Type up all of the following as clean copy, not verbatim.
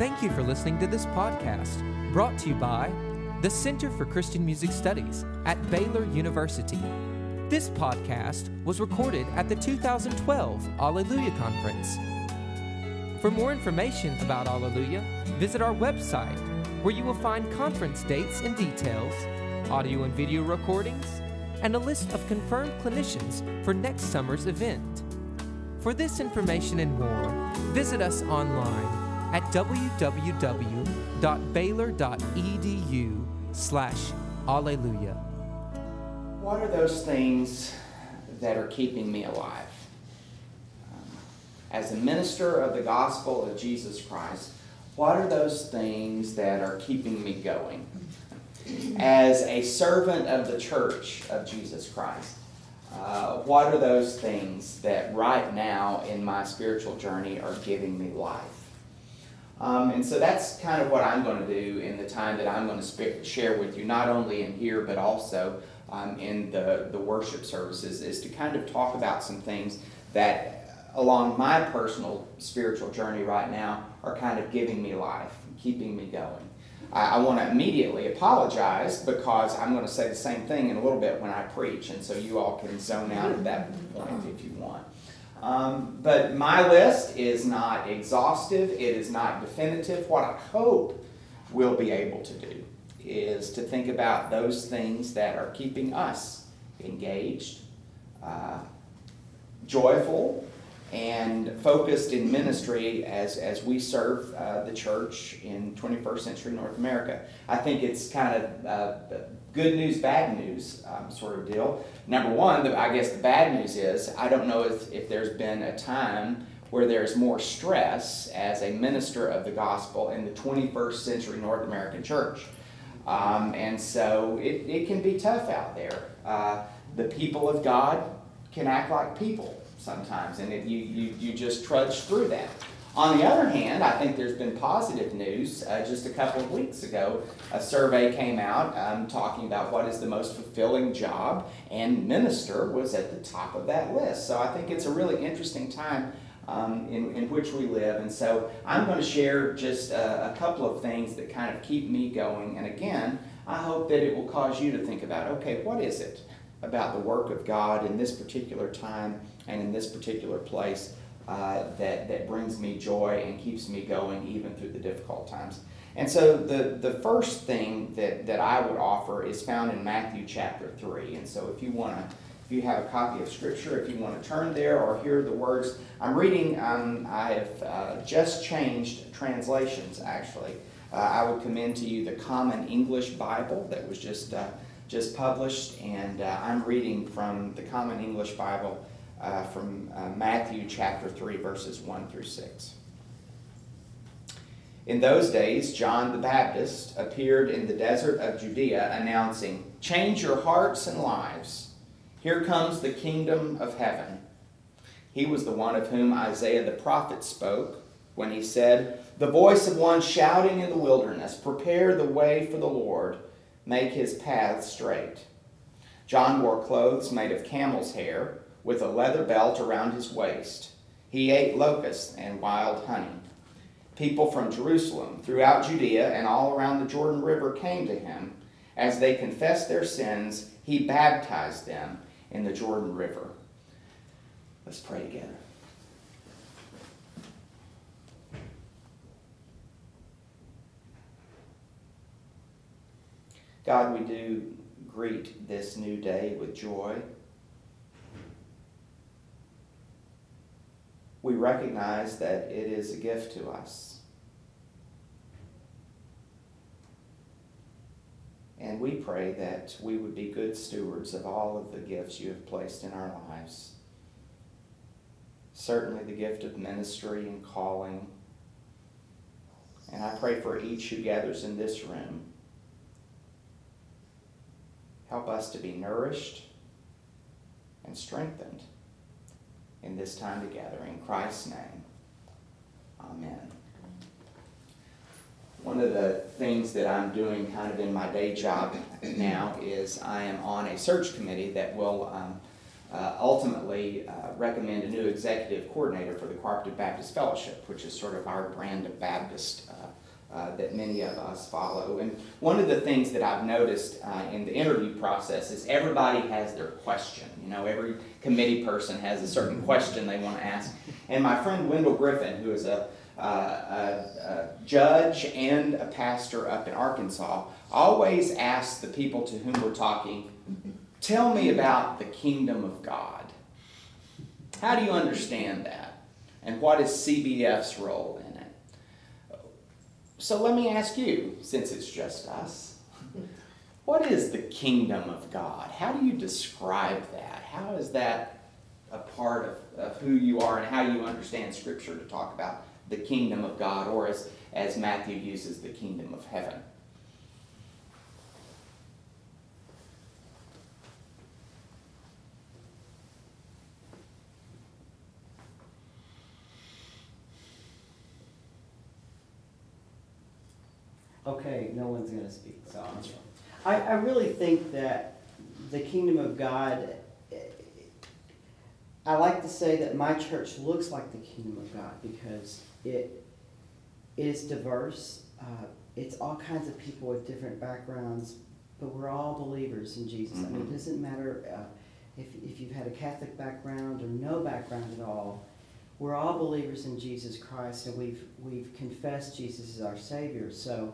Thank you for listening to this podcast, brought to you by the Center for Christian Music Studies at Baylor University. This podcast was recorded at the 2012 Alleluia Conference. For more information about Alleluia, visit our website, where you will find conference dates and details, audio and video recordings, and a list of confirmed clinicians for next summer's event. For this information and more, visit us online at www.baylor.edu/alleluia. What are those things that are keeping me alive? As a minister of the gospel of Jesus Christ, what are those things that are keeping me going? As a servant of the church of Jesus Christ, what are those things that right now in my spiritual journey are giving me life? And so that's kind of what I'm going to do in the time that I'm going to share with you, not only in here, but also in the worship services, is to kind of talk about some things that, along my personal spiritual journey right now, are kind of giving me life, keeping me going. I want to immediately apologize because I'm going to say the same thing in a little bit when I preach, and so you all can zone out at that point if you want. But my list is not exhaustive. It is not definitive. What I hope we'll be able to do is to think about those things that are keeping us engaged, joyful, and focused in ministry as we serve the church in 21st century North America. I think it's kind of good news, bad news sort of deal. Number one, I guess the bad news is, I don't know if there's been a time where there's more stress as a minister of the gospel in the 21st century North American church. And so it can be tough out there. The people of God can act like people sometimes, and you just trudge through that. On the other hand, I think there's been positive news. Just a couple of weeks ago, a survey came out talking about what is the most fulfilling job, and minister was at the top of that list. So I think it's a really interesting time in which we live. And so I'm going to share just a couple of things that kind of keep me going. And again, I hope that it will cause you to think about, okay, what is it about the work of God in this particular time and in this particular place that brings me joy and keeps me going even through the difficult times. And so the first thing that I would offer is found in Matthew chapter 3. And so if you have a copy of Scripture, if you want to turn there or hear the words, I'm reading, I have just changed translations actually. I would commend to you the Common English Bible that was just published, and I'm reading from the Common English Bible from Matthew chapter 3, verses 1 through 6. In those days, John the Baptist appeared in the desert of Judea, announcing, "Change your hearts and lives. Here comes the kingdom of heaven." He was the one of whom Isaiah the prophet spoke when he said, "The voice of one shouting in the wilderness, prepare the way for the Lord, make his paths straight." John wore clothes made of camel's hair, with a leather belt around his waist. He ate locusts and wild honey. People from Jerusalem, throughout Judea, and all around the Jordan River came to him. As they confessed their sins, he baptized them in the Jordan River. Let's pray together. God, we do greet this new day with joy. We recognize that it is a gift to us. And we pray that we would be good stewards of all of the gifts you have placed in our lives. Certainly the gift of ministry and calling. And I pray for each who gathers in this room. Help us to be nourished and strengthened in this time together. In Christ's name, amen. One of the things that I'm doing kind of in my day job now is I am on a search committee that will ultimately recommend a new executive coordinator for the Cooperative Baptist Fellowship, which is sort of our brand of Baptist that many of us follow. And one of the things that I've noticed in the interview process is everybody has their question. Every committee person has a certain question they want to ask. And my friend Wendell Griffin, who is a judge and a pastor up in Arkansas, always asks the people to whom we're talking, tell me about the kingdom of God. How do you understand that? And what is CBF's role in it? So let me ask you, since it's just us, what is the kingdom of God? How do you describe that? How is that a part of who you are and how you understand Scripture to talk about the kingdom of God, or as Matthew uses, the kingdom of heaven? Okay, no one's going to speak, so I really think that the kingdom of God, I like to say that my church looks like the kingdom of God because it is diverse. It's all kinds of people with different backgrounds, but we're all believers in Jesus. Mm-hmm. I mean, it doesn't matter if you've had a Catholic background or no background at all. We're all believers in Jesus Christ, and we've confessed Jesus as our Savior. So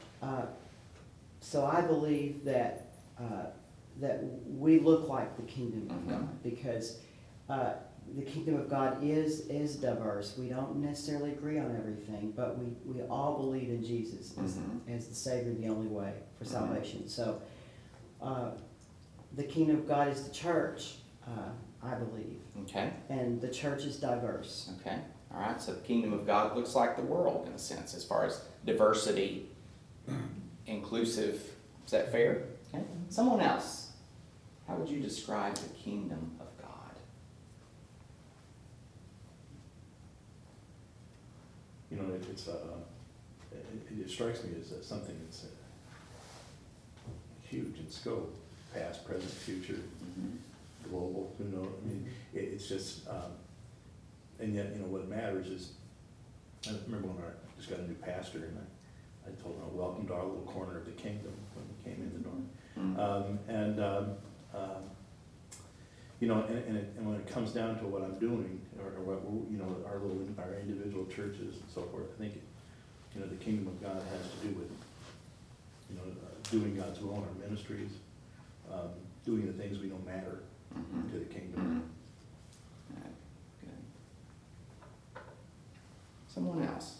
I believe that we look like the kingdom of God because the kingdom of God is diverse. We don't necessarily agree on everything, but we all believe in Jesus as the Savior, the only way for salvation. So the kingdom of God is the church, I believe. Okay. And the church is diverse. Okay. All right. So the kingdom of God looks like the world in a sense, as far as diversity, inclusive. Is that fair? Okay. Someone else. How would you describe the kingdom of God? It strikes me as something that's huge in scope, past, present, future, global. Who knows? I mean, it's just, and yet what matters is. I remember when I just got a new pastor, and I told him, "Welcome to our little corner of the kingdom" when we came in the door. And when it comes down to what I'm doing, or what our individual churches and so forth, I think the kingdom of God has to do with doing God's will in our ministries, doing the things we know matter to the kingdom. All right. Good. Someone else.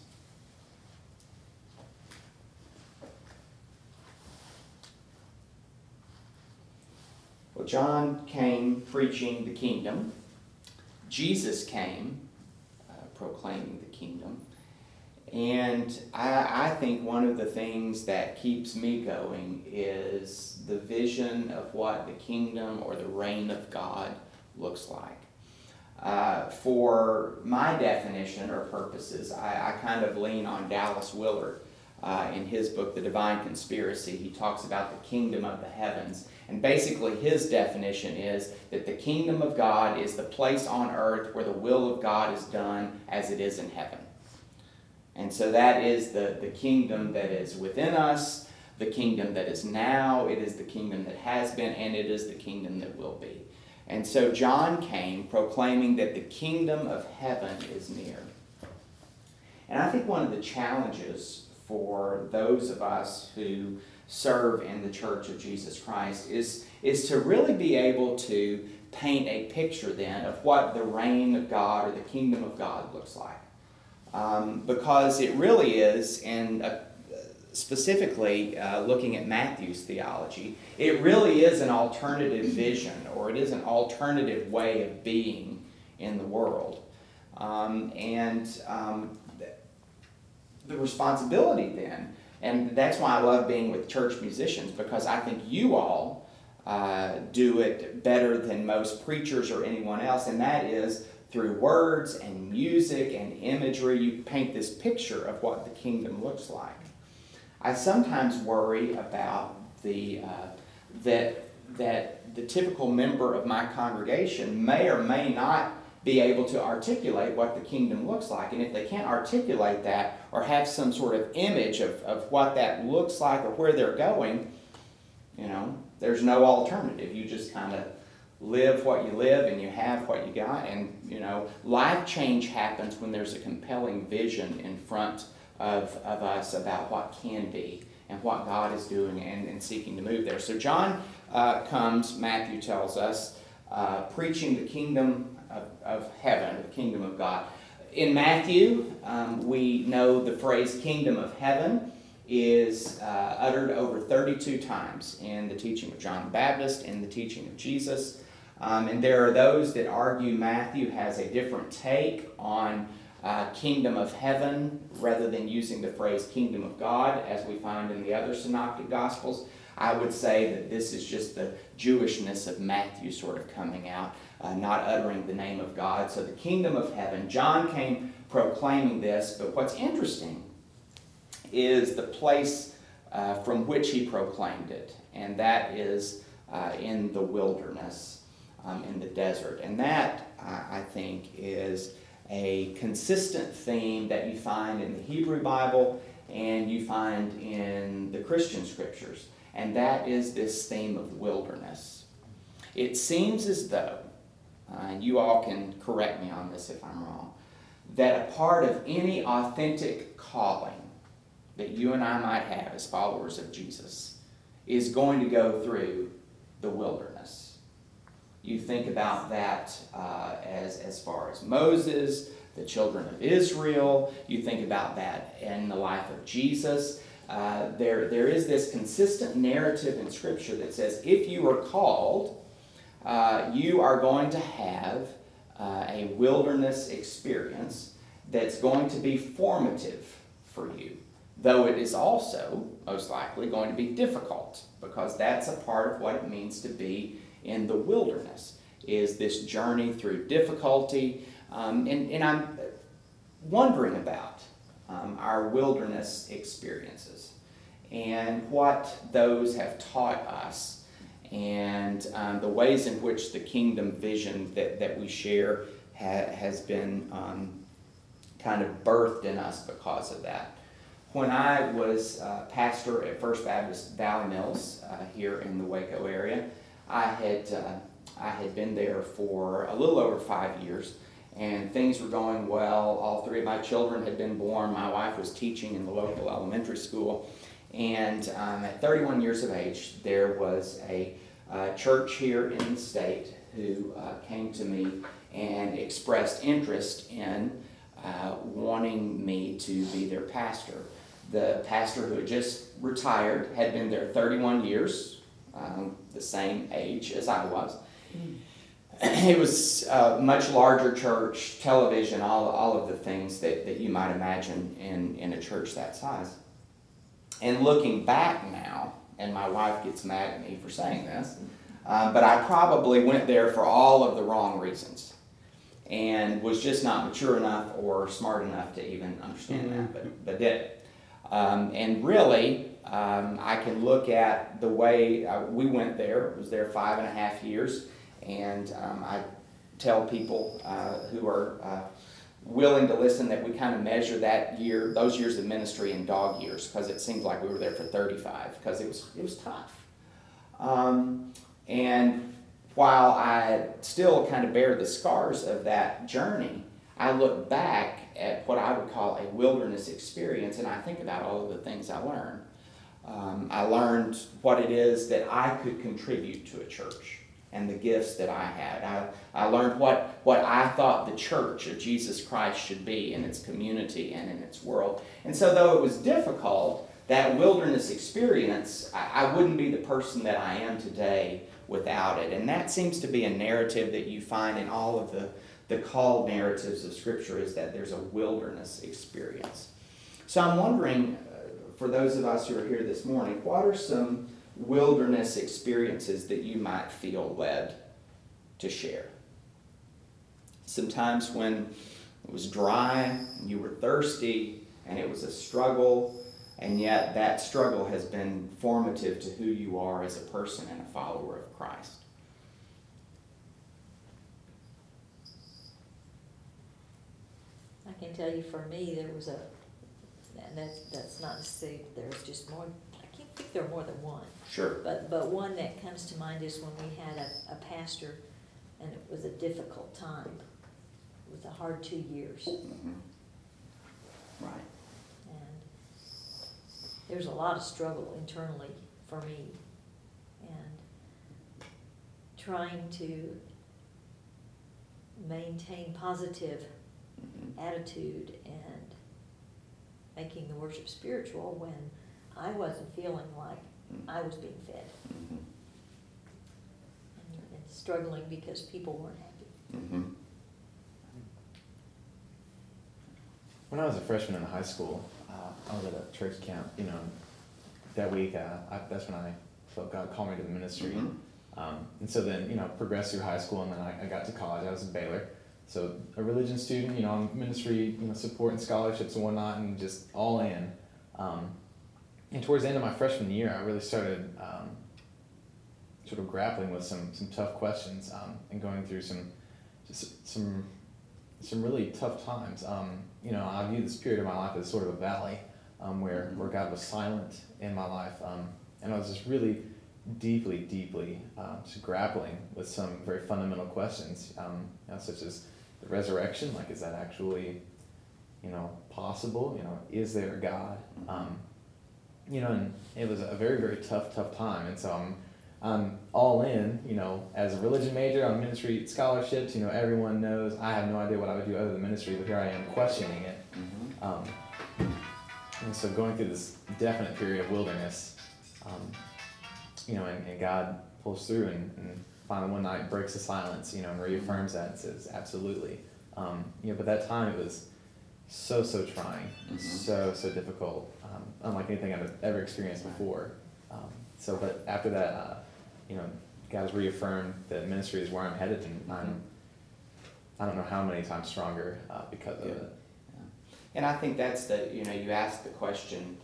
Well, John came preaching the kingdom. Jesus came proclaiming the kingdom. And I think one of the things that keeps me going is the vision of what the kingdom or the reign of God looks like. For my definition or purposes, I kind of lean on Dallas Willard. In his book, The Divine Conspiracy, he talks about the kingdom of the heavens. And basically his definition is that the kingdom of God is the place on earth where the will of God is done as it is in heaven. And so that is the kingdom that is within us, the kingdom that is now, it is the kingdom that has been, and it is the kingdom that will be. And so John came proclaiming that the kingdom of heaven is near. And I think one of the challenges for those of us who serve in the Church of Jesus Christ is to really be able to paint a picture then of what the reign of God or the kingdom of God looks like. Because it really is, and specifically looking at Matthew's theology, it really is an alternative vision, or it is an alternative way of being in the world. The responsibility then, and that's why I love being with church musicians, because I think you all do it better than most preachers or anyone else, and that is through words and music and imagery, you paint this picture of what the kingdom looks like. I sometimes worry about that the typical member of my congregation may or may not be able to articulate what the kingdom looks like. And if they can't articulate that or have some sort of image of what that looks like or where they're going, there's no alternative. You just kind of live what you live and you have what you got. And, life change happens when there's a compelling vision in front of us about what can be and what God is doing and seeking to move there. So John comes, Matthew tells us, preaching the kingdom of heaven, the kingdom of God. In Matthew, we know the phrase kingdom of heaven is uttered over 32 times in the teaching of John the Baptist and the teaching of Jesus. And there are those that argue Matthew has a different take on kingdom of heaven rather than using the phrase kingdom of God as we find in the other synoptic gospels. I would say that this is just the Jewishness of Matthew sort of coming out, not uttering the name of God. So the kingdom of heaven, John came proclaiming this, but what's interesting is the place from which he proclaimed it, and that is in the wilderness, in the desert. And that, I think, is a consistent theme that you find in the Hebrew Bible and you find in the Christian scriptures, and that is this theme of wilderness. It seems as though, and you all can correct me on this if I'm wrong, that a part of any authentic calling that you and I might have as followers of Jesus is going to go through the wilderness. You think about that as far as Moses, the children of Israel. You think about that in the life of Jesus. There is this consistent narrative in Scripture that says if you are called, you are going to have a wilderness experience that's going to be formative for you, though it is also most likely going to be difficult, because that's a part of what it means to be in the wilderness, is this journey through difficulty. And I'm wondering about our wilderness experiences and what those have taught us, and the ways in which the kingdom vision that we share has been kind of birthed in us because of that. When I was pastor at First Baptist Valley Mills here in the Waco area, I had been there for a little over 5 years, and things were going well. All three of my children had been born. My wife was teaching in the local elementary school, and at 31 years of age, there was a church here in the state who came to me and expressed interest in wanting me to be their pastor. The pastor who had just retired had been there 31 years, the same age as I was. It was a much larger church, television, all of the things that you might imagine in a church that size. And looking back now, and my wife gets mad at me for saying this, but I probably went there for all of the wrong reasons and was just not mature enough or smart enough to even understand that, but did. And really, I can look at the way we went there. I was there 5.5 years, and I tell people who are willing to listen that we kind of measure those years of ministry in dog years, because it seems like we were there for 35, because it was tough. And while I still kind of bear the scars of that journey, I look back at what I would call a wilderness experience, and I think about all of the things I learned. I learned what it is that I could contribute to a church and the gifts that I had. I learned what I thought the church of Jesus Christ should be in its community and in its world. And so though it was difficult, that wilderness experience, I wouldn't be the person that I am today without it. And that seems to be a narrative that you find in all of the called narratives of Scripture, is that there's a wilderness experience. So I'm wondering, for those of us who are here this morning, what are some wilderness experiences that you might feel led to share? Sometimes when it was dry, and you were thirsty, and it was a struggle, and yet that struggle has been formative to who you are as a person and a follower of Christ. can tell you for me, there was and that's not to say there's just more, I can't think there are more than one. Sure. But one that comes to mind is when we had a pastor, and it was a difficult time. It was a hard 2 years. Mhm. Right. And there's a lot of struggle internally for me. And trying to maintain positive attitude and making the worship spiritual when I wasn't feeling like I was being fed. Mhm. And struggling because people weren't happy. Mhm. When I was a freshman in high school, I was at a church camp, that week, that's when I felt God call me to the ministry. Mhm. And so then, progressed through high school, and then I got to college. I was in Baylor. So a religion student, on ministry, support and scholarships and whatnot, and just all in. And towards the end of my freshman year, I really started sort of grappling with some tough questions, and going through some really tough times. I view this period of my life as sort of a valley, where God was silent in my life, and I was just really deeply just grappling with some very fundamental questions, such as the resurrection. Like, is that actually, possible? Is there a God? And it was a very, very tough time. And so I'm all in, as a religion major on ministry scholarships. Everyone knows I have no idea what I would do other than ministry, but here I am questioning it. Mhm. And so going through this definite period of wilderness, and God pulls through and finally one night breaks the silence, and reaffirms that and says, absolutely. But that time it was so trying, Mhm. so difficult, unlike anything I've ever experienced before. But after that, God has reaffirmed that ministry is where I'm headed, and I don't know how many times stronger because of it. And I think that's you asked the question,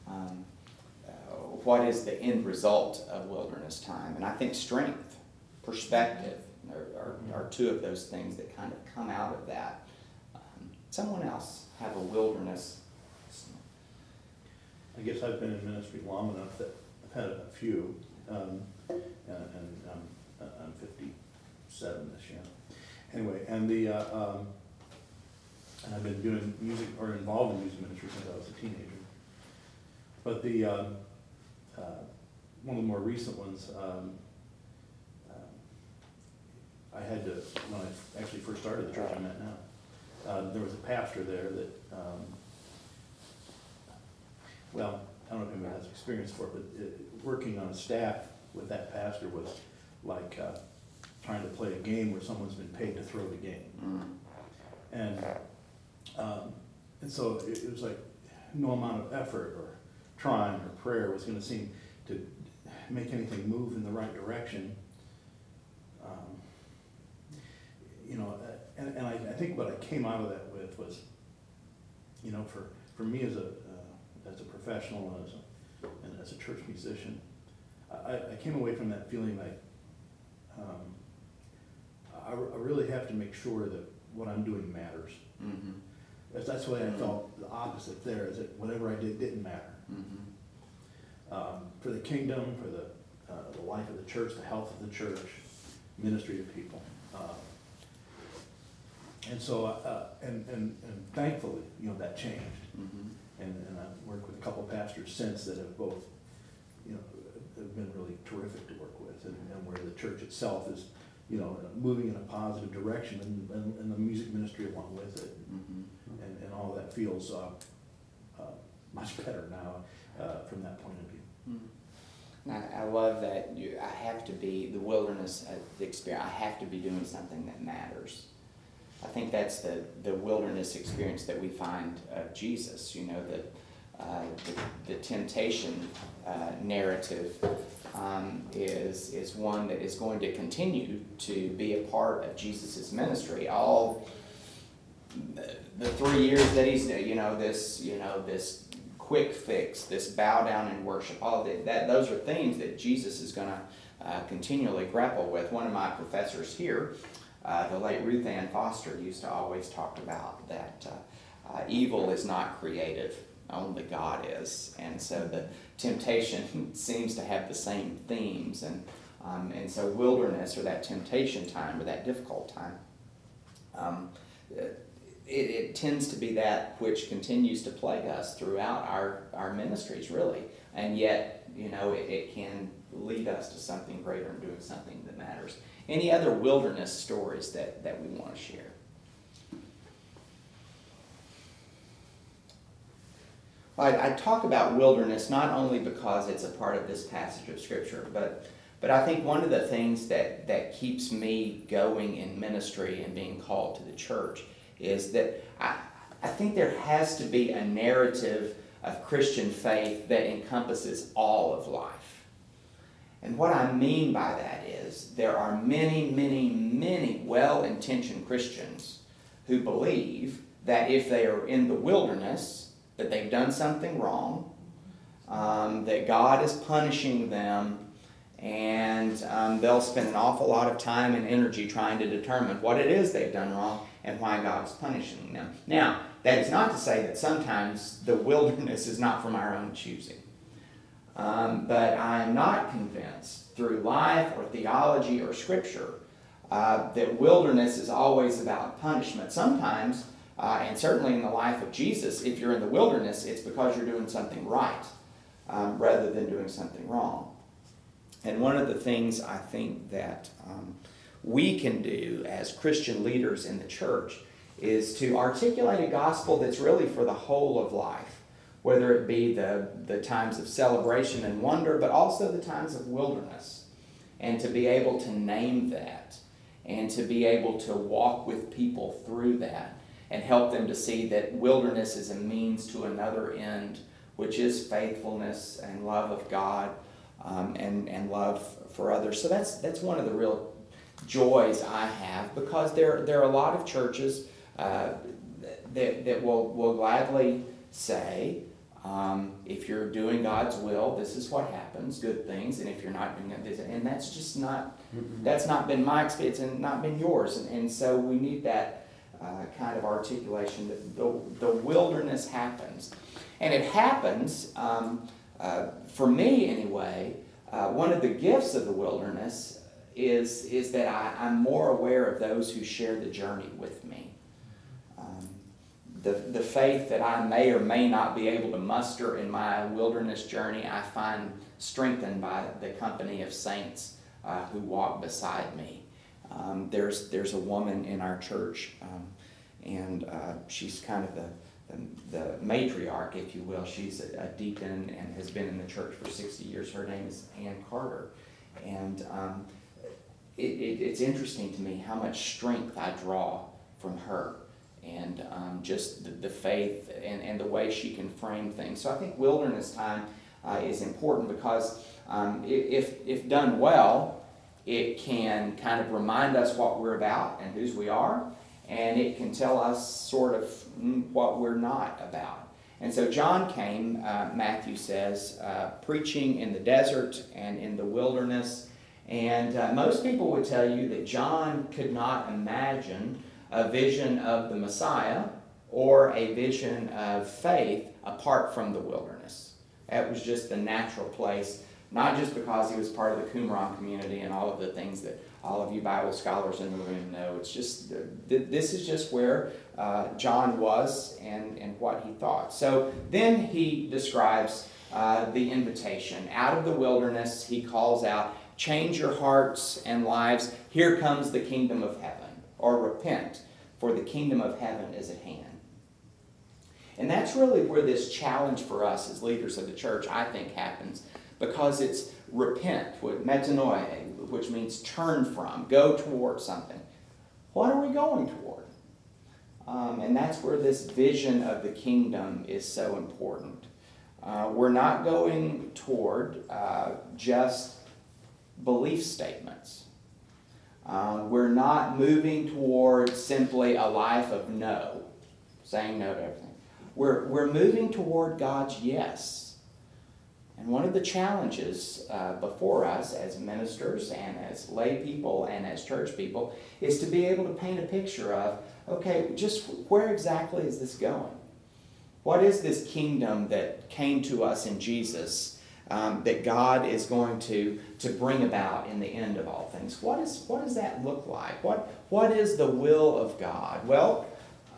what is the end result of wilderness time? And I think strength, perspective are two of those things that kind of come out of that. Someone else have a wilderness? I guess I've been in ministry long enough that I've had a few, and I'm 57 this year. Anyway, and and I've been doing music, or involved in music ministry since I was a teenager. But one of the more recent ones, I had to, when I actually first started the church I'm at now, there was a pastor there that, well, I don't know if anybody has experience for it, but working on a staff with that pastor was like trying to play a game where someone's been paid to throw the game. Mm. And so it was like no amount of effort or trying or prayer was going to seem to make anything move in the right direction. And I think what I came out of that with was, for me as a professional and as a church musician, I came away from that feeling like I really have to make sure that what I'm doing matters. Mm-hmm. That's why I felt the opposite there, is that whatever I did didn't matter. Mm-hmm. For the kingdom, for the life of the church, the health of the church, ministry to people. And so, and thankfully, that changed. Mm-hmm. And I've worked with a couple pastors since that have both, have been really terrific to work with, and where the church itself is, moving in a positive direction, and the music ministry along with it. Mm-hmm. And all that feels much better now from that point of view. Mm-hmm. I love that I have to be, the wilderness experience, I have to be doing something that matters. I think that's the wilderness experience that we find of Jesus, the temptation narrative is one that is going to continue to be a part of Jesus' ministry. All the 3 years that he's, this quick fix, this bow down and worship, all of that, those are themes that Jesus is going to continually grapple with. One of my professors here, the late Ruth Ann Foster, used to always talk about that Evil is not creative, only God is. And so the temptation seems to have the same themes. And so wilderness, or that temptation time, or that difficult time, it tends to be that which continues to plague us throughout our ministries, really. And yet, it can lead us to something greater and doing something that matters. Any other wilderness stories that we want to share? I talk about wilderness not only because it's a part of this passage of Scripture, but I think one of the things that keeps me going in ministry and being called to the church is that I think there has to be a narrative of Christian faith that encompasses all of life. And what I mean by that is there are many, many, many well-intentioned Christians who believe that if they are in the wilderness, that they've done something wrong, that God is punishing them, and they'll spend an awful lot of time and energy trying to determine what it is they've done wrong and why God is punishing them. Now, that is not to say that sometimes the wilderness is not from our own choosing. But I am not convinced through life or theology or Scripture that wilderness is always about punishment. Sometimes, and certainly in the life of Jesus, if you're in the wilderness, it's because you're doing something right rather than doing something wrong. And one of the things I think that we can do as Christian leaders in the church is to articulate a gospel that's really for the whole of life, whether it be the times of celebration and wonder, but also the times of wilderness, and to be able to name that, and to be able to walk with people through that, and help them to see that wilderness is a means to another end, which is faithfulness and love of God, and love for others. So that's one of the real joys I have, because there are a lot of churches that will gladly say, if you're doing God's will, this is what happens, good things, and if you're not doing it, and that's just not, that's not been my experience and not been yours. And so we need that kind of articulation that the wilderness happens. And it happens, for me anyway, one of the gifts of the wilderness is that I'm more aware of those who share the journey with me. The faith that I may or may not be able to muster in my wilderness journey, I find strengthened by the company of saints who walk beside me. There's a woman in our church, and she's kind of the matriarch, if you will. She's a deacon and has been in the church for 60 years. Her name is Ann Carter. And it's interesting to me how much strength I draw from her, and just the faith and the way she can frame things. So I think wilderness time is important because if done well, it can kind of remind us what we're about and whose we are, and it can tell us sort of what we're not about. And so John came, Matthew says, preaching in the desert and in the wilderness. And most people would tell you that John could not imagine a vision of the Messiah or a vision of faith apart from the wilderness. That was just the natural place, not just because he was part of the Qumran community and all of the things that all of you Bible scholars in the room know. It's just, this is just where John was and what he thought. So then he describes the invitation. Out of the wilderness, he calls out, change your hearts and lives. Here comes the kingdom of heaven. Or repent, for the kingdom of heaven is at hand. And that's really where this challenge for us as leaders of the church, I think, happens. Because it's repent, metanoia, which means turn from, go toward something. What are we going toward? And that's where this vision of the kingdom is so important. We're not going toward just belief statements. We're not moving toward simply a life of no, saying no to everything. We're moving toward God's yes. And one of the challenges before us as ministers and as lay people and as church people is to be able to paint a picture of, okay, just where exactly is this going? What is this kingdom that came to us in Jesus, that God is going to bring about in the end of all things? What does that look like? What is the will of God? Well,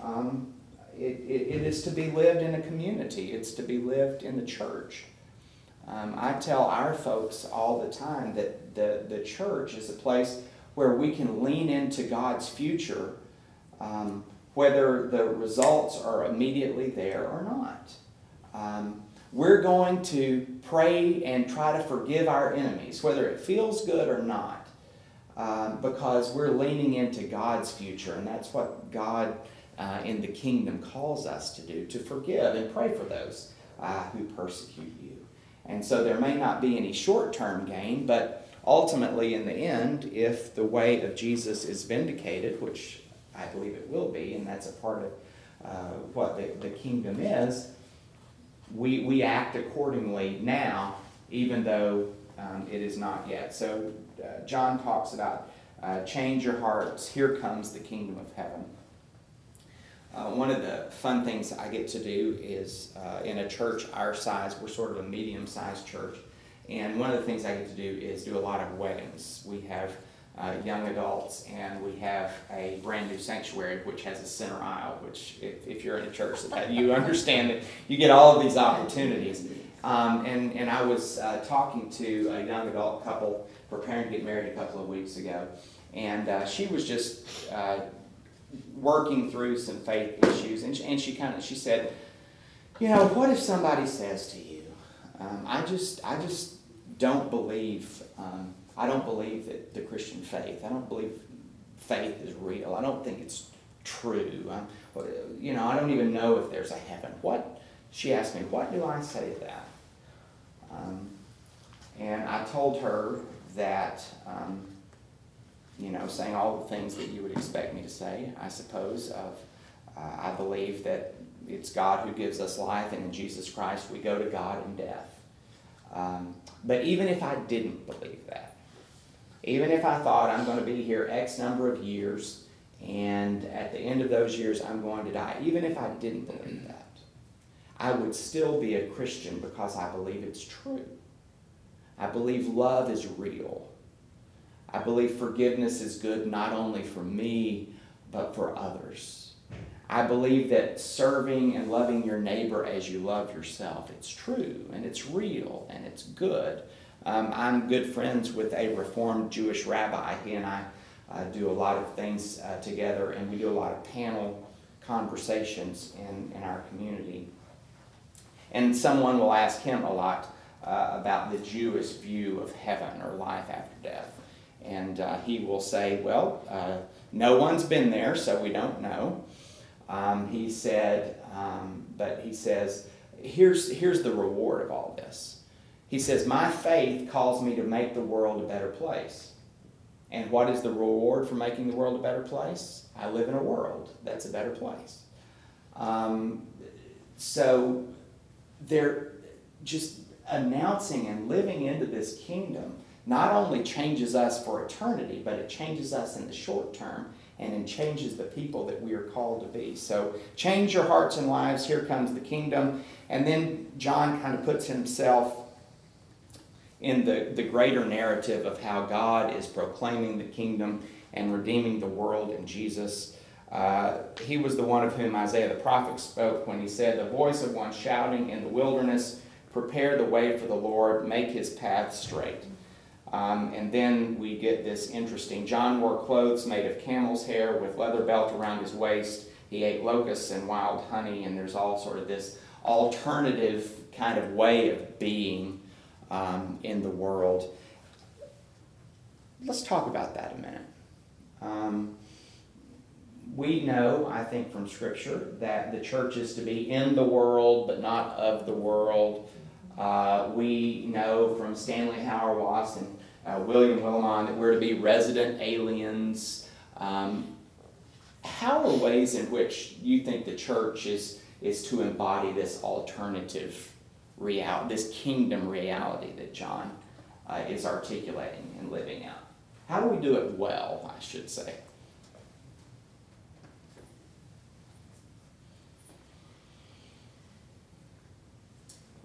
it is to be lived in a community. It's to be lived in the church. I tell our folks all the time that the church is a place where we can lean into God's future, whether the results are immediately there or not. We're going to pray and try to forgive our enemies, whether it feels good or not, because we're leaning into God's future, and that's what God in the kingdom calls us to do, to forgive and pray for those who persecute you. And so there may not be any short-term gain, but ultimately in the end, if the way of Jesus is vindicated, which I believe it will be, and that's a part of what the kingdom is, we act accordingly now, even though it is not yet. So John talks about change your hearts, here comes the kingdom of heaven. One of the fun things I get to do is in a church our size, we're sort of a medium-sized church, and one of the things I get to do is do a lot of weddings. We have young adults, and we have a brand new sanctuary which has a center aisle, which if you're in a church that you understand that you get all of these opportunities. And I was talking to a young adult couple preparing to get married a couple of weeks ago, and she was just working through some faith issues, and she said, what if somebody says to you, I just don't believe, I don't believe that the Christian faith, I don't believe faith is real, I don't think it's true, I don't even know if there's a heaven. She asked me, what do I say to that? And I told her that, saying all the things that you would expect me to say, I suppose, I believe that it's God who gives us life, and in Jesus Christ we go to God in death. But even if I didn't believe that, even if I thought I'm going to be here X number of years, and at the end of those years I'm going to die, even if I didn't believe that, I would still be a Christian because I believe it's true. I believe love is real. I believe forgiveness is good not only for me, but for others. I believe that serving and loving your neighbor as you love yourself, it's true, and it's real, and it's good. I'm good friends with a Reformed Jewish rabbi. He and I do a lot of things together, and we do a lot of panel conversations in our community. And someone will ask him a lot about the Jewish view of heaven or life after death. And he will say, no one's been there, so we don't know. He says, here's the reward of all this. He says, my faith calls me to make the world a better place. And what is the reward for making the world a better place? I live in a world that's a better place. So they're just announcing and living into this kingdom not only changes us for eternity, but it changes us in the short term, and it changes the people that we are called to be. So change your hearts and lives, here comes the kingdom. And then John kind of puts himself in the greater narrative of how God is proclaiming the kingdom and redeeming the world in Jesus. He was the one of whom Isaiah the prophet spoke when he said, the voice of one shouting in the wilderness, prepare the way for the Lord, make his path straight. And then we get this interesting, John wore clothes made of camel's hair with leather belt around his waist. He ate locusts and wild honey, and there's all sort of this alternative kind of way of being in the world. Let's talk about that a minute. We know, I think, from Scripture that the church is to be in the world, but not of the world. We know from Stanley Hauerwas and William Willimon that we're to be resident aliens. How are ways in which you think the church is to embody this alternative reality, this kingdom reality that John is articulating and living out? How do we do it well, I should say?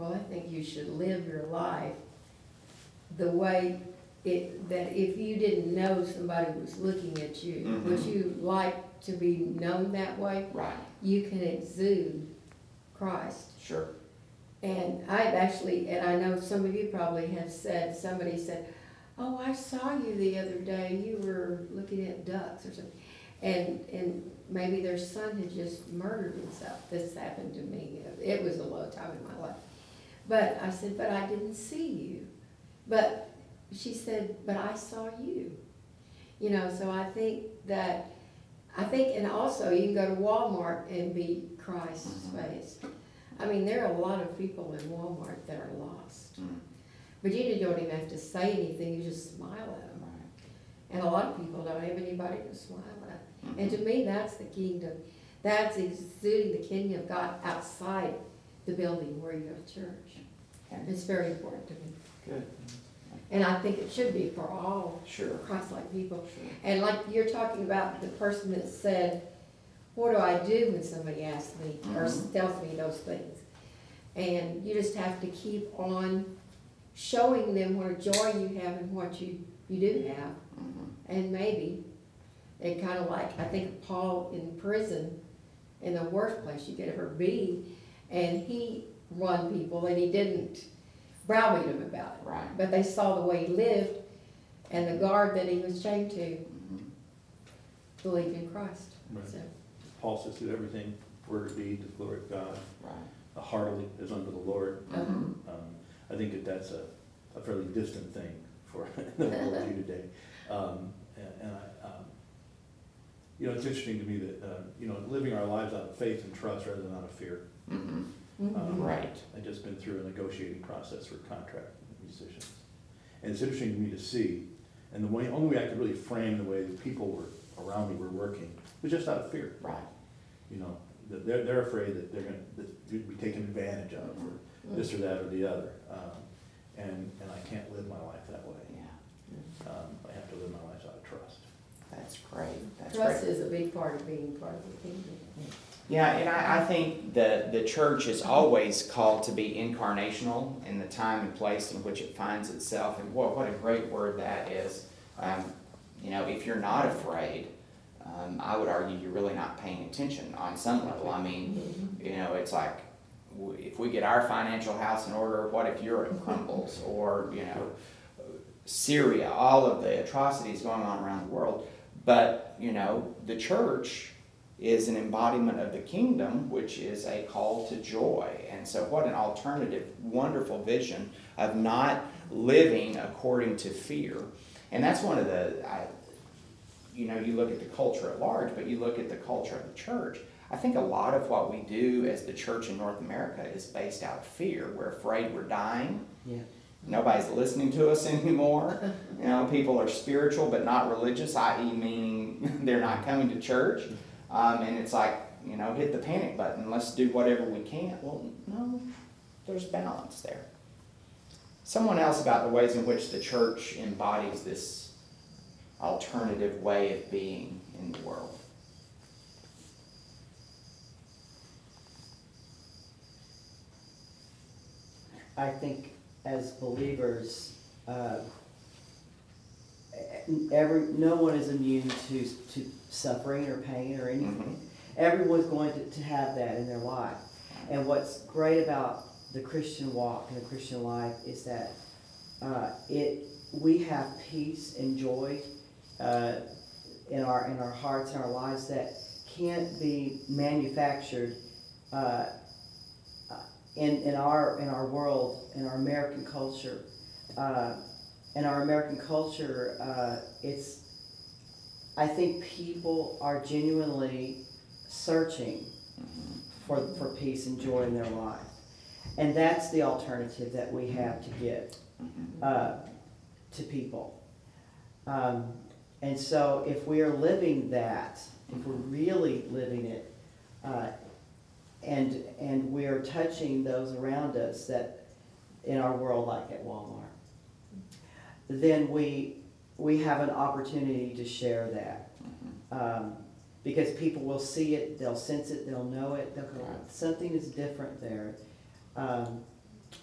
Well, I think you should live your life the way that if you didn't know somebody was looking at you, Mhm. would you like to be known that way? Right, You can exude Christ. sure. And I've actually, and I know some of you probably have said, somebody said, oh, I saw you the other day, you were looking at ducks or something. And maybe their son had just murdered himself. This happened to me. It was a low time in my life. But I said, but I didn't see you. But she said, but I saw you. You know, so I think, and also you can go to Walmart and be Christ's face. I mean, there are a lot of people in Walmart that are lost. Mm. But you don't even have to say anything, you just smile at them. Right. And a lot of people don't have anybody to smile at. Mhm. And to me, that's the kingdom. That's exuding the kingdom of God outside the building where you go to church. Okay. It's very important to me. Good. And I think it should be for all Sure. Christ-like people. Sure. And like you're talking about the person that said, what do I do when somebody asks me or Mhm. tells me those things? And you just have to keep on showing them what a joy you have and what you do have. Mhm. And maybe it kind of like, I think Paul in prison, in the worst place you could ever be, and he won people and he didn't browbeat them about it. Right. But they saw the way he lived and the guard that he was chained to Mhm. believed in Christ. Right. So, Paul says, do everything, word or deed, to the glory of God, Right. heartily as unto the Lord. Mhm. I think that's a fairly distant thing for the world of you today. It's interesting to me that, living our lives out of faith and trust rather than out of fear. Mhm. mhm. Right. I've just been through a negotiating process for contract musicians. And it's interesting to me to see, and the only way I could really frame the way the people were around me were working was just out of fear. Right. That they're afraid that that you'd be taken advantage of, or this or that or the other. And I can't live my life that way. Yeah. I have to live my life out of trust. That's great. That's Trust great. is a big part of being part of the kingdom. Yeah, and I think the church is always called to be incarnational in the time and place in which it finds itself. And what a great word that is. If you're not afraid, I would argue you're really not paying attention on some level. I mean, it's like if we get our financial house in order, what if Europe crumbles? Or, Syria, all of the atrocities going on around the world. But, the church is an embodiment of the kingdom, which is a call to joy. And so what an alternative, wonderful vision of not living according to fear. And that's one of you look at the culture at large, but you look at the culture of the church. I think a lot of what we do as the church in North America is based out of fear. We're afraid we're dying. Yeah. Nobody's listening to us anymore. People are spiritual but not religious, i.e. meaning they're not coming to church. And it's like, hit the panic button. Let's do whatever we can. Well, no, there's balance there. Someone else about the ways in which the church embodies this alternative way of being in the world. I think as believers, no one is immune to suffering or pain or anything. Everyone's going to have that in their life. And what's great about the Christian walk and the Christian life is that we have peace and joy in our hearts and our lives that can't be manufactured in our world, in our American culture. In our American culture, I think people are genuinely searching for peace and joy in their life. And that's the alternative that we have to give to people. And so if we are living that, if we're really living it, and we're touching those around us that in our world, like at Walmart, then we have an opportunity to share that. Because people will see it, they'll sense it, they'll know it, they'll go, something is different there.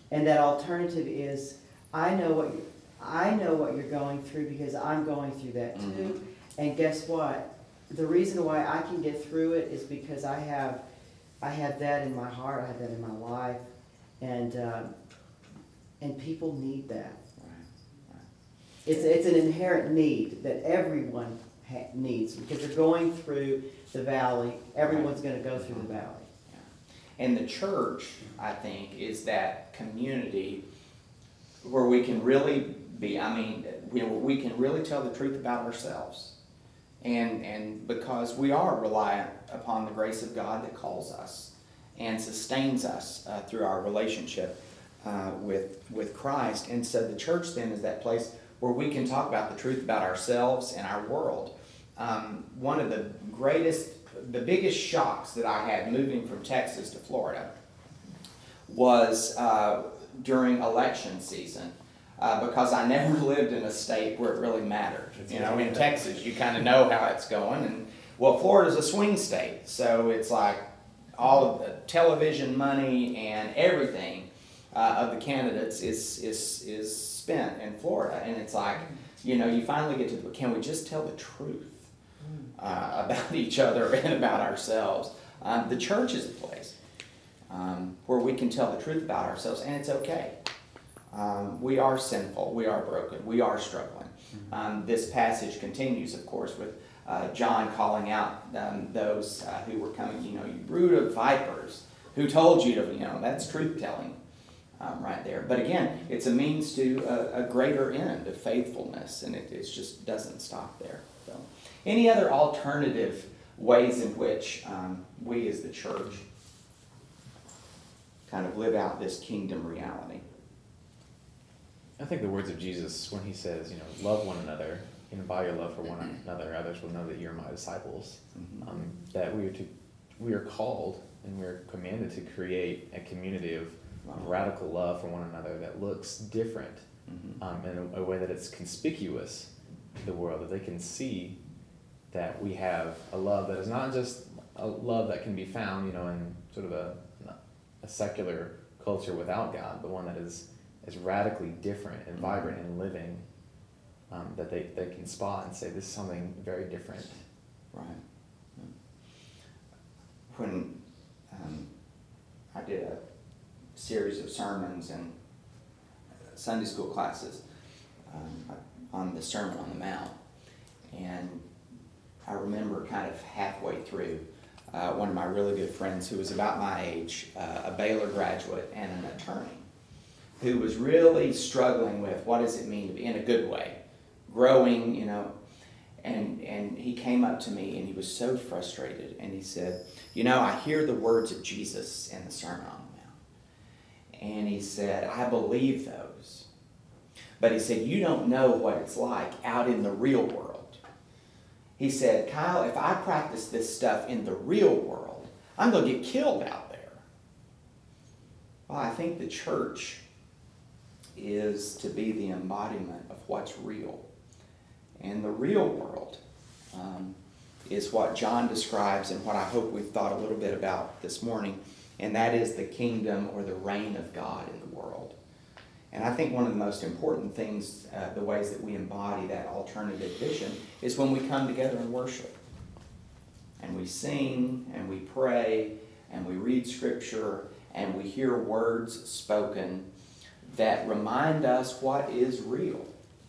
And that alternative is, I know what you're going through because I'm going through that too. And guess what? The reason why I can get through it is because I have that in my heart, I have that in my life, and people need that. It's an inherent need that everyone needs, because they're going through the valley. Everyone's going to go through the valley. And the church, I think, is that community where we can really be, we can really tell the truth about ourselves. And because we are reliant upon the grace of God that calls us and sustains us through our relationship with Christ. And so the church then is that place where we can talk about the truth about ourselves and our world. One of the biggest shocks that I had moving from Texas to Florida was during election season, because I never lived in a state where it really mattered. In Texas, you kind of know how it's going, and Florida's a swing state, so it's like all of the television money and everything of the candidates is spent in Florida, and it's like, you finally get to, can we just tell the truth about each other and about ourselves? The church is a place where we can tell the truth about ourselves, and it's okay. We are sinful, we are broken, we are struggling. This passage continues, of course, with John calling out those who were coming, you brood of vipers, who told you to, that's truth-telling right there. But again, it's a means to a greater end of faithfulness, and it just doesn't stop there. So, any other alternative ways in which we as the church kind of live out this kingdom reality? I think the words of Jesus when he says, love one another, by your love for one another, others will know that you're my disciples. That we are called and we are commanded to create a community of radical love for one another that looks different, in a way that it's conspicuous to the world, that they can see that we have a love that is not just a love that can be found, in sort of a secular culture without God, but one that is radically different and vibrant and living, that they can spot and say, this is something very different. Right. When I did a series of sermons and Sunday school classes on the Sermon on the Mount, and I remember kind of halfway through, one of my really good friends who was about my age, a Baylor graduate and an attorney, who was really struggling with what does it mean to be, in a good way, growing, and he came up to me and he was so frustrated, and he said, I hear the words of Jesus in the Sermon on the Mount, and he said, I believe those, but he said, you don't know what it's like out in the real world. He said, Kyle, if I practice this stuff in the real world, I'm going to get killed out there. Well, I think the church is to be the embodiment of what's real. And the real world is what John describes and what I hope we've thought a little bit about this morning, and that is the kingdom or the reign of God in the world. And I think one of the most important things, the ways that we embody that alternative vision, is when we come together and worship. And we sing, and we pray, and we read Scripture, and we hear words spoken that remind us what is real.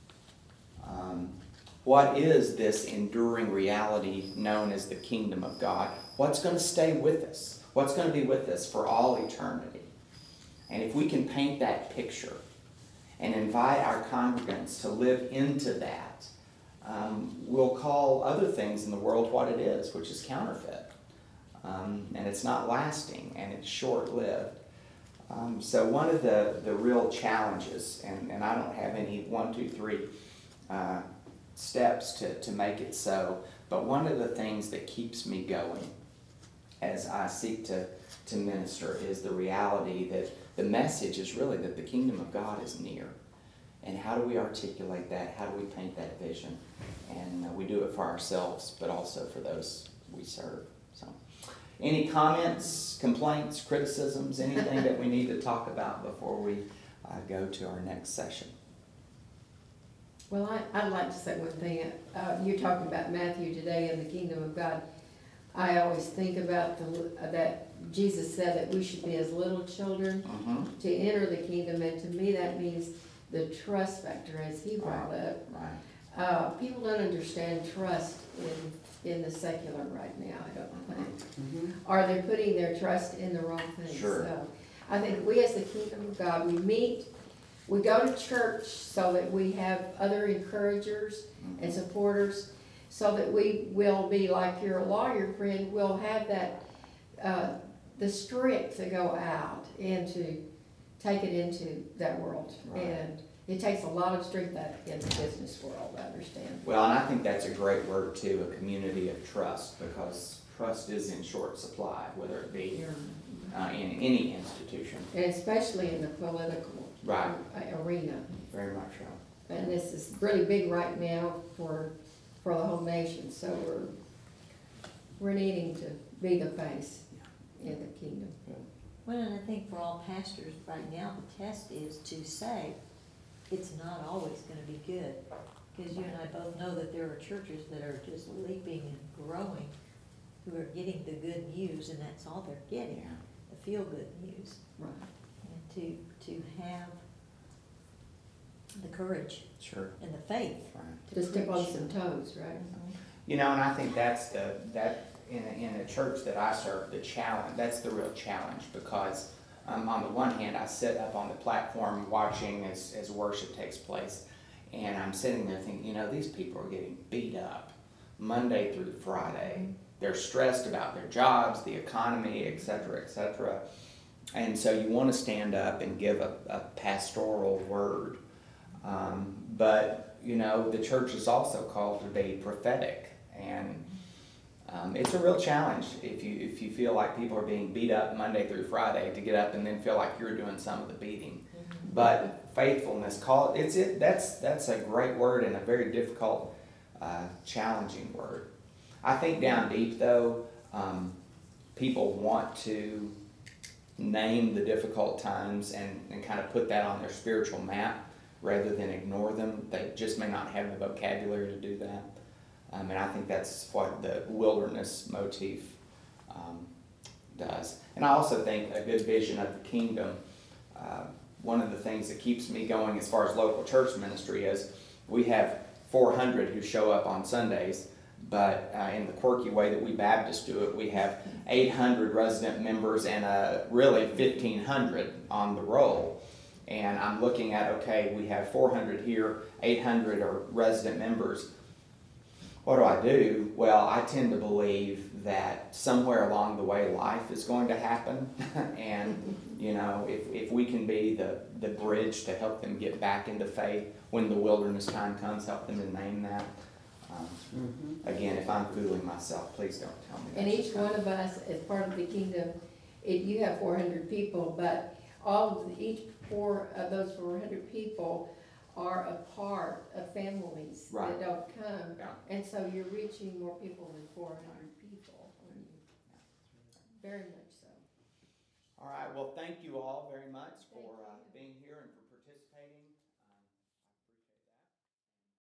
What is this enduring reality known as the kingdom of God? What's going to stay with us? What's going to be with us for all eternity? And if we can paint that picture and invite our congregants to live into that, we'll call other things in the world what it is, which is counterfeit. And it's not lasting, and it's short-lived. So one of the real challenges, and I don't have any 1, 2, 3 steps to make it so, but one of the things that keeps me going as I seek to minister is the reality that the message is really that the kingdom of God is near. And how do we articulate that? How do we paint that vision? And we do it for ourselves, but also for those we serve. So, any comments, complaints, criticisms, anything that we need to talk about before we go to our next session? Well, I'd like to say one thing. You're talking about Matthew today and the kingdom of God. I always think about that Jesus said that we should be as little children to enter the kingdom, and to me that means the trust factor, as he brought up. Right. People don't understand trust in the secular right now, I don't think. Or they're putting their trust in the wrong things. Sure. So I think we as the kingdom of God, we go to church so that we have other encouragers and supporters, so that we will be like your lawyer friend, will have that, the strength to go out and to take it into that world. Right. And it takes a lot of strength in the business world, I understand. Well, and I think that's a great word too, a community of trust, because trust is in short supply, whether it be in any institution. And especially in the political Right. arena. Very much so. And this is really big right now for the whole nation, so we're needing to be the face in the kingdom. Well, and I think for all pastors right now, the test is to say, it's not always gonna be good. Because you and I both know that there are churches that are just leaping and growing, who are getting the good news, and that's all they're getting, the feel-good news. Right. And to have the courage Sure. and the faith. Right. To step on preach. some toes, right? You know, and I think that's in a church that I serve, the challenge, that's the real challenge, because on the one hand, I sit up on the platform watching as worship takes place, and I'm sitting there thinking, you know, these people are getting beat up Monday through Friday. They're stressed about their jobs, the economy, et cetera, et cetera. And so you want to stand up and give a pastoral word. But, you know, the church is also called to be prophetic. And it's a real challenge if you feel like people are being beat up Monday through Friday to get up and then feel like you're doing some of the beating. But faithfulness, that's a great word and a very difficult, challenging word. I think down deep, though, people want to name the difficult times and kind of put that on their spiritual map rather than ignore them. They just may not have the vocabulary to do that. And I think that's what the wilderness motif does. And I also think a good vision of the kingdom, one of the things that keeps me going as far as local church ministry is we have 400 who show up on Sundays, but in the quirky way that we Baptists do it, we have 800 resident members and really 1,500 on the roll. And I'm looking at, okay, we have 400 here, 800 are resident members. What do? Well, I tend to believe that somewhere along the way life is going to happen. And, you know, if we can be the bridge to help them get back into faith when the wilderness time comes, help them to name that. Again, if I'm fooling myself, please don't tell me. And each one of us, as part of the kingdom, you have 400 people, but each four of those 400 people are a part of families Right. that don't come. Yeah. And so you're reaching more people than 400 people. Very much so. All right. Well, thank you all very much for being here and for